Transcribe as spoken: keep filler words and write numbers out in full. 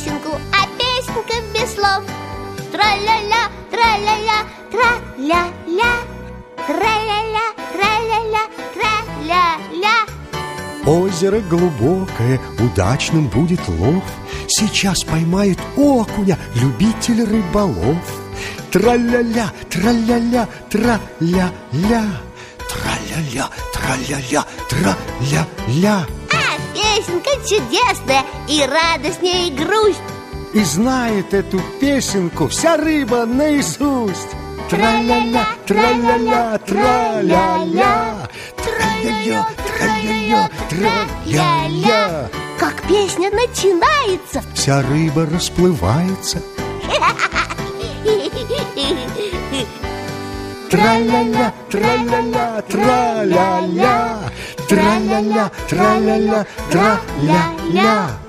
песенку, а песенка без слов. Тра-ля-ля, тра-ля-ля, тра-ля-ля, тра-ля-ля, тра-ля-ля, тра-ля-ля. Озеро глубокое, удачным будет лов. Сейчас поймает окуня любитель рыболов. Тра-ля-ля, тра-ля-ля, тра-ля-ля, тра-ля-ля, тра-ля-ля, тра-ля-ля. А песенка чудесная, и радостнее, и грусть. И знает эту песенку вся рыба наизусть. Тра-ля-ля, тра-ля-ля, тра-ля-ля, тра-ля-ля, тра-ля-ля, тра-ля-ля. Как песня начинается, вся рыба расплывается. Тра-ля-ля, тра-ля-ля, тра-ля-ля, тра-ля-ля, тра-ля-ля, тра-ля-ля.